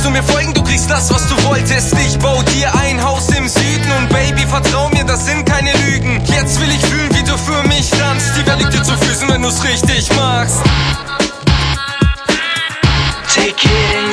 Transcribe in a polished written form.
du mir folgen, du kriegst das, was du wolltest. Ich bau dir ein Haus im Süden und Baby, vertrau mir, das sind keine Lügen. Jetzt will ich fühlen, wie du für mich tanzt. Die Welt liegt dir zu Füßen, wenn du's richtig machst. Take it